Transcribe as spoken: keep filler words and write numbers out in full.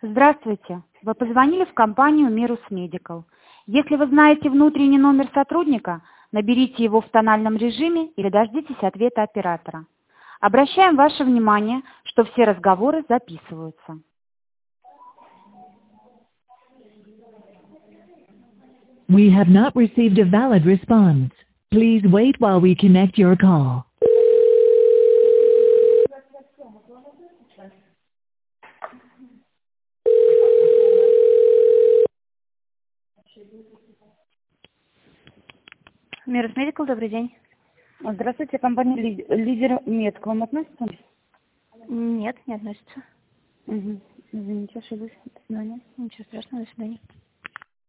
Здравствуйте. Вы позвонили в компанию Mirus Medical. Если вы знаете внутренний номер сотрудника, наберите его в тональном режиме или дождитесь ответа оператора. Обращаем ваше внимание, что все разговоры записываются. We have not received a valid response. Please wait while we connect your call. Mirus Medical, добрый день. Здравствуйте, компания Ли- Лидер Мед к вам относится? Нет, не относится. Угу. Извините, ошиблась. До свидания. Ничего страшного, до свидания.